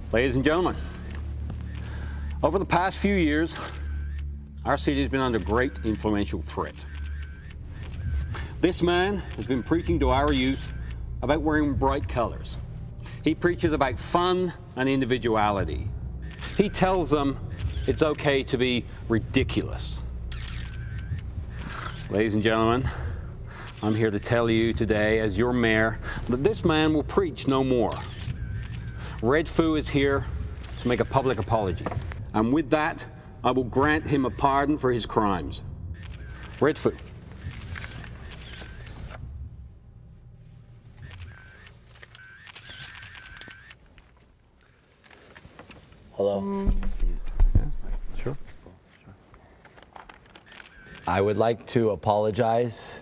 Ladies and gentlemen, over the past few years, our city has been under great influential threat. This man has been preaching to our youth about wearing bright colors. He preaches about fun and individuality. He tells them it's okay to be ridiculous. Ladies and gentlemen, I'm here to tell you today, as your mayor, that this man will preach no more. Red Foo is here to make a public apology, and with that, I will grant him a pardon for his crimes. Red Foo. Hello. Yeah, sure. I would like to apologize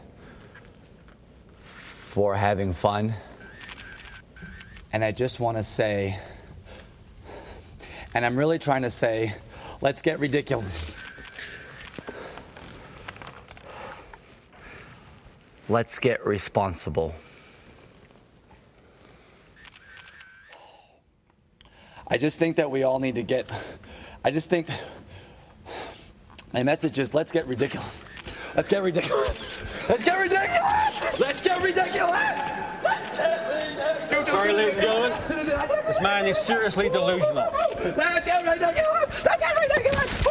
for having fun. And I just want to say, and I'm really trying to say, let's get ridiculous. Let's get responsible. I just think that we all need to get, I just think, my message is let's get ridiculous. Let's get ridiculous. Let's get ridiculous. Let's get ridiculous. Let's get ridiculous. Sorry, ladies and gentlemen. This man is seriously delusional. Let's get ridiculous. Let's get ridiculous.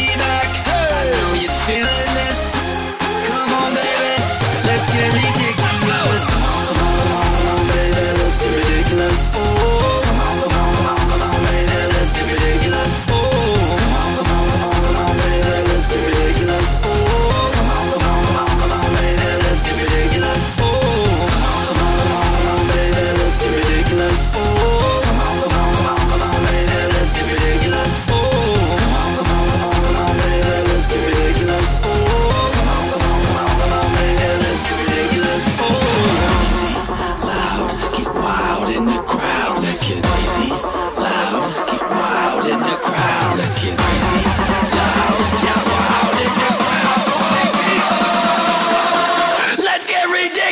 Let's get ridiculous.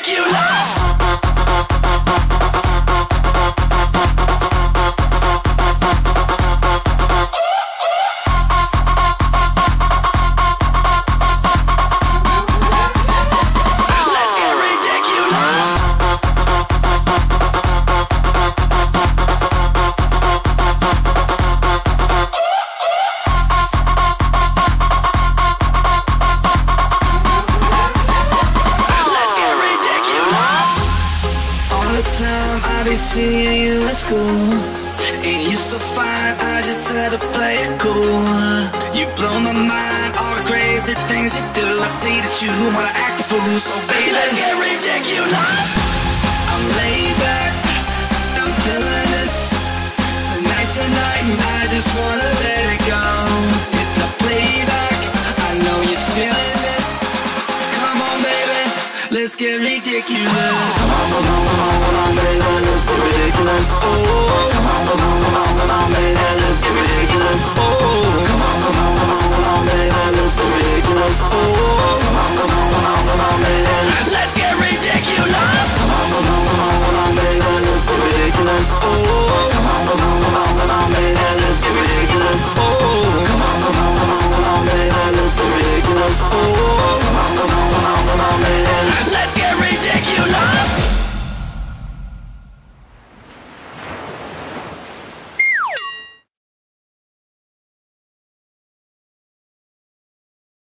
ridiculous. I be seeing you at school, and you so fine, I just had to play it cool. You blow my mind, all the crazy things you do. I see that you wanna act a fool, so baby, let's get ridiculous. I'm laid back, I'm feeling this. Tonight's the night, and I just wanna let it go. Hit the playback, I know you're feeling this. Come on, baby, let's get ridiculous. Come on, baby, let's get ridiculous. Oh, come on, baby, let's get ridiculous. Oh, come on,